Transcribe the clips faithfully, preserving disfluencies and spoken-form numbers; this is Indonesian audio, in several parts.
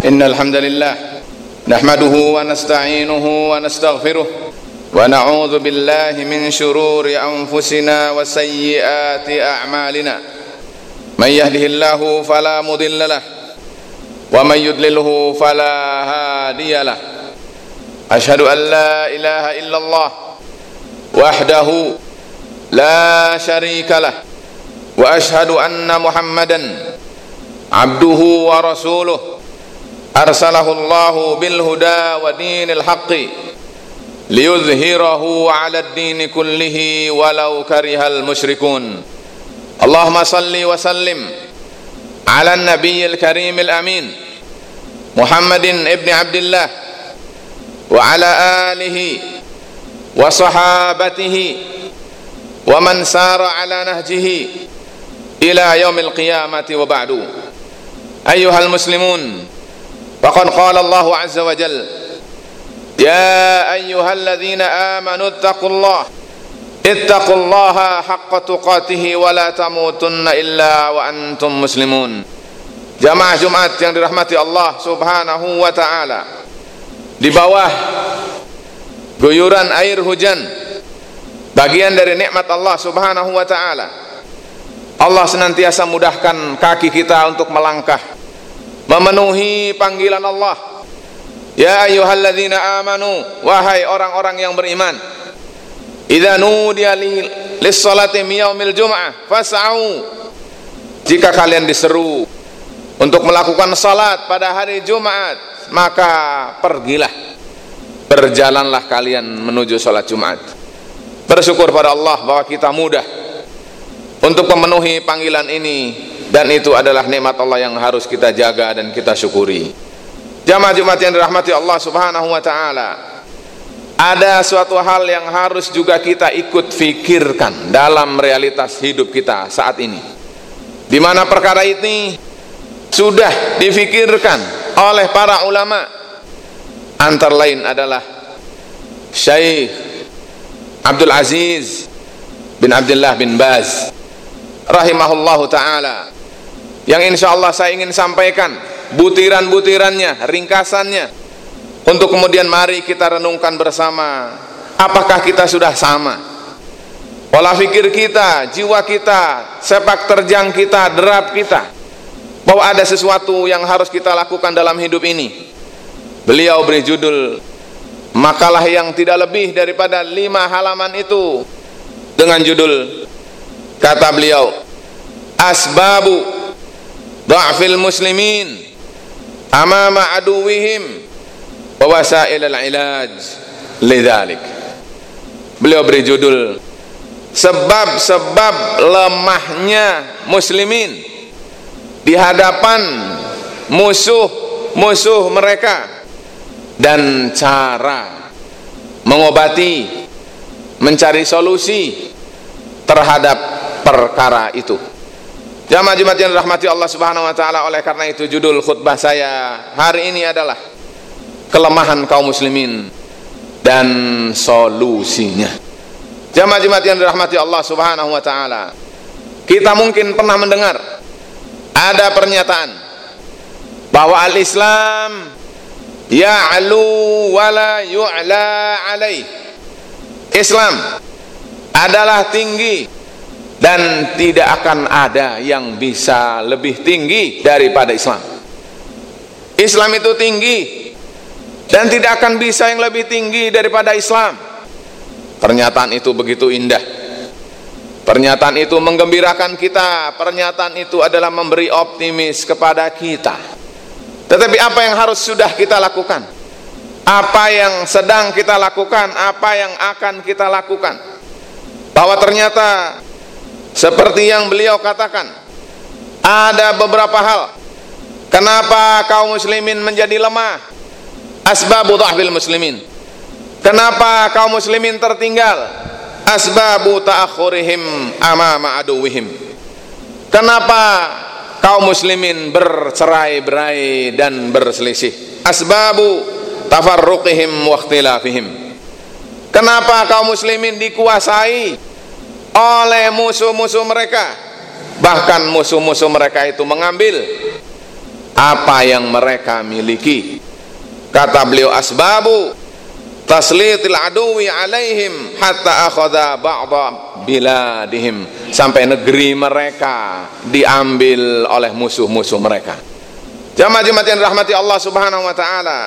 إن الحمد لله نحمده ونستعينه ونستغفره ونعوذ بالله من شرور أنفسنا وسيئات أعمالنا من يهده الله فلا مضل له ومن يضلله فلا هادي له أشهد أن لا إله إلا الله وحده لا شريك له وأشهد أن محمدا عبده ورسوله أرسله الله بالهدى ودين الحق ليظهره على الدين كله ولو كره المشركون اللهم صل وسلم على النبي الكريم الأمين محمد ابن عبد الله وعلى آله وصحابته ومن سار على نهجه إلى يوم القيامة وبعد أيها المسلمون فقد قال الله عز وجل يا أيها الذين آمنوا اتقوا الله اتقوا الله حق تقاته ولا تموتن إلا وأنتم مسلمون. Jamaah Jumat yang dirahmati Allah Subhanahu wa taala, di bawah guyuran air hujan, bagian dari nikmat Allah Subhanahu wa taala, Allah senantiasa mudahkan kaki kita untuk melangkah memenuhi panggilan Allah. Ya ayyuhalladzina amanu, wahai orang-orang yang beriman, idza nudiya lis-salati min yaumil jum'ah fas'au, jika kalian diseru untuk melakukan salat pada hari Jumat, maka pergilah, berjalanlah kalian menuju salat Jumat. Bersyukur pada Allah bahwa kita mudah untuk memenuhi panggilan ini, dan itu adalah nikmat Allah yang harus kita jaga dan kita syukuri. Jamaah Jumat yang dirahmati Allah Subhanahu wa taala, ada suatu hal yang harus juga kita ikut fikirkan dalam realitas hidup kita saat ini, di mana perkara ini sudah difikirkan oleh para ulama, antara lain adalah Syekh Abdul Aziz bin Abdullah bin Baz rahimahullahu ta'ala, yang insya Allah saya ingin sampaikan butiran-butirannya, ringkasannya, untuk kemudian mari kita renungkan bersama. Apakah kita sudah sama pola pikir kita, jiwa kita, sepak terjang kita, derap kita, bahwa ada sesuatu yang harus kita lakukan dalam hidup ini? Beliau beri judul makalah yang tidak lebih daripada lima halaman itu dengan judul, kata beliau, asbabu dha'fil muslimin amama aduwihim wa wasailal ilaj lidzalik. Beliau beri judul sebab-sebab lemahnya muslimin di hadapan musuh-musuh mereka, dan cara mengobati, mencari solusi terhadap perkara itu. Jamaah Jumat yang dirahmati Allah Subhanahu wa taala, oleh karena itu judul khutbah saya hari ini adalah kelemahan kaum muslimin dan solusinya. Jamaah Jumat yang dirahmati Allah Subhanahu wa taala, kita mungkin pernah mendengar ada pernyataan bahwa al-Islam ya'lu wa la yu'la alaih. Islam adalah tinggi dan tidak akan ada yang bisa lebih tinggi daripada Islam. Islam itu tinggi dan tidak akan bisa yang lebih tinggi daripada Islam. Pernyataan itu begitu indah. Pernyataan itu menggembirakan kita. Pernyataan itu adalah memberi optimis kepada kita. Tetapi apa yang harus sudah kita lakukan? Apa yang sedang kita lakukan? Apa yang akan kita lakukan? Bahwa ternyata seperti yang beliau katakan, ada beberapa hal kenapa kaum muslimin menjadi lemah. Asbabu dha'fil muslimin. Kenapa kaum muslimin tertinggal? Asbabu ta'akhurihim amama aduwihim. Kenapa kaum muslimin bercerai-berai dan berselisih? Asbabu tafarruqihim wa ikhtilafihim. Kenapa kaum muslimin dikuasai oleh musuh-musuh mereka? Bahkan musuh-musuh mereka itu mengambil apa yang mereka miliki. Kata beliau, asbabu taslitil aduwi alaihim hatta akhadha ba'dha biladihim, sampai negeri mereka diambil oleh musuh-musuh mereka. Jamaah-jamaah yang dirahmati Allah Subhanahu wa taala,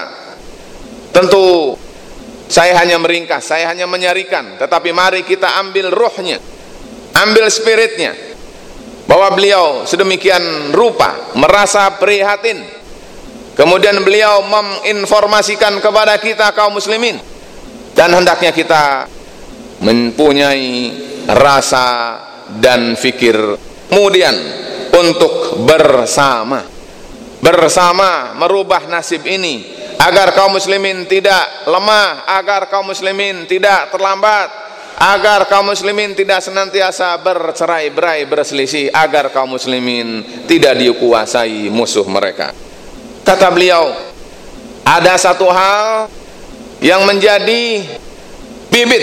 tentu saya hanya meringkas, saya hanya menyarikan, tetapi mari kita ambil ruhnya, ambil spiritnya, bahwa beliau sedemikian rupa merasa prihatin, kemudian beliau menginformasikan kepada kita kaum muslimin, dan hendaknya kita mempunyai rasa dan fikir kemudian untuk bersama bersama merubah nasib ini, agar kaum muslimin tidak lemah, agar kaum muslimin tidak terlambat, agar kaum muslimin tidak senantiasa bercerai-berai, berselisih, agar kaum muslimin tidak dikuasai musuh mereka. Kata beliau, ada satu hal yang menjadi bibit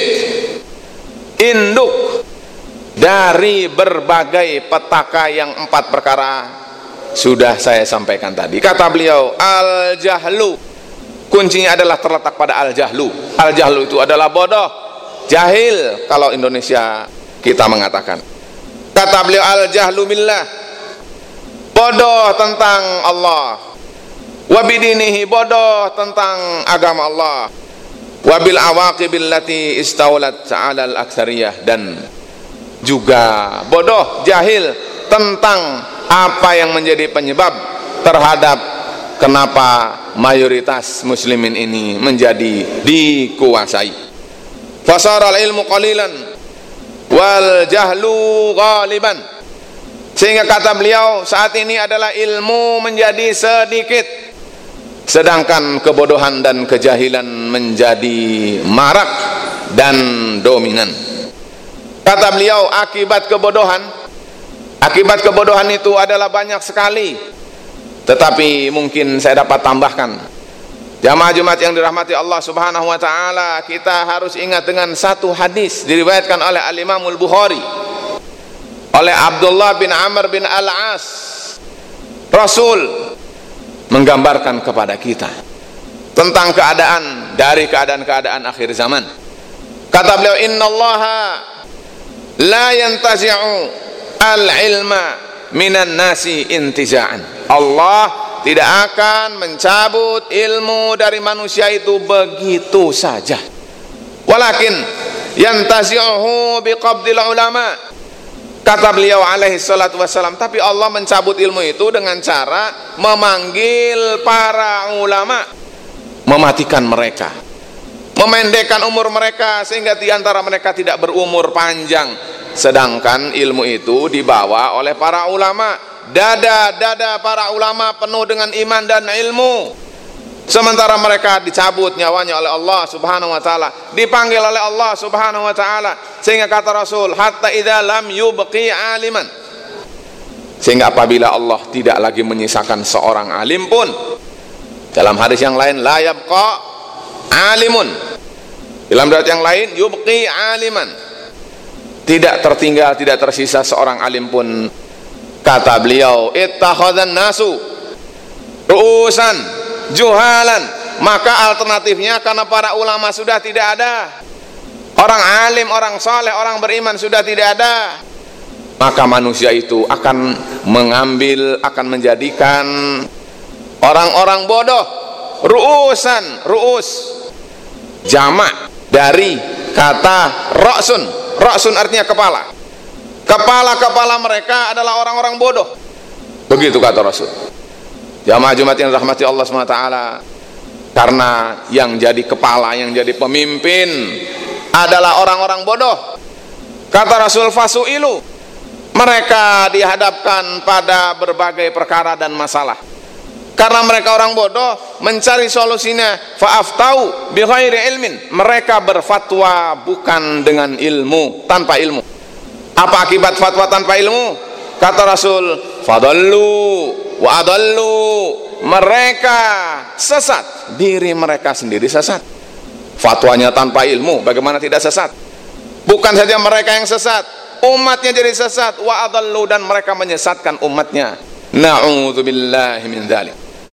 induk dari berbagai petaka yang empat perkara sudah saya sampaikan tadi. Kata beliau, al-jahlu, kuncinya adalah terletak pada al-jahlu. Al-jahlu itu adalah bodoh, jahil kalau Indonesia kita mengatakan. Kata beliau, al-jahlu billah, bodoh tentang Allah, wabidinihi, bodoh tentang agama Allah, wabil awaqibil lati istaulat ta'ala al-aktsariyah, dan juga bodoh, jahil tentang apa yang menjadi penyebab terhadap kenapa mayoritas muslimin ini menjadi dikuasai. Fasara al-ilmu qalilan wal jahlu ghaliban, sehingga kata beliau, saat ini adalah ilmu menjadi sedikit, sedangkan kebodohan dan kejahilan menjadi marak dan dominan. Kata beliau, akibat kebodohan Akibat kebodohan itu adalah banyak sekali, tetapi mungkin saya dapat tambahkan. Jamaah Jumat yang dirahmati Allah Subhanahu wa taala, kita harus ingat dengan satu hadis diriwayatkan oleh Al-Imamul Bukhari oleh Abdullah bin Amr bin Al-As. Rasul menggambarkan kepada kita tentang keadaan dari keadaan-keadaan akhir zaman. Kata beliau, innallaha la yantazi'u al-ilma minan nasi intiza'an. Allah tidak akan mencabut ilmu dari manusia itu begitu saja. Walakin yantazi'uhu biqabdil ulama. Kata beliau alaihi salatu wassalam, tapi Allah mencabut ilmu itu dengan cara memanggil para ulama, mematikan mereka, memendekkan umur mereka sehingga diantara mereka tidak berumur panjang. Sedangkan ilmu itu dibawa oleh para ulama, dada-dada para ulama penuh dengan iman dan ilmu, sementara mereka dicabut nyawanya oleh Allah Subhanahu wa taala, dipanggil oleh Allah Subhanahu wa taala, sehingga kata Rasul, hatta idza lam yubqi aliman, sehingga apabila Allah tidak lagi menyisakan seorang alim pun, dalam hadis yang lain la yabqa alimun, dalam riwayat yang lain yubqi aliman, tidak tertinggal, tidak tersisa seorang alim pun. Kata beliau, ittakhadhan nasu ru'usan juhalan, maka alternatifnya karena para ulama sudah tidak ada, orang alim, orang saleh, orang beriman sudah tidak ada, maka manusia itu akan mengambil, akan menjadikan orang-orang bodoh. Ru'usan, ru'us jamak dari kata ra'sun. Ra'sun artinya kepala. Kepala-kepala mereka adalah orang-orang bodoh. Begitu kata Rasul. Jamaah Jumat yang rahmati Allah subhanahu wa taala, karena yang jadi kepala, yang jadi pemimpin adalah orang-orang bodoh. Kata Rasul, fasu'ilu, mereka dihadapkan pada berbagai perkara dan masalah. Karena mereka orang bodoh, mencari solusinya, fa'aftau bi ghairi ilmin, mereka berfatwa bukan dengan ilmu, tanpa ilmu. Apa akibat fatwa tanpa ilmu? Kata Rasul, fadallu wa adallu, mereka sesat, diri mereka sendiri sesat. Fatwanya tanpa ilmu, bagaimana tidak sesat? Bukan saja mereka yang sesat, umatnya jadi sesat, wa adallu, dan mereka menyesatkan umatnya. Na'udzubillahi min dzalik.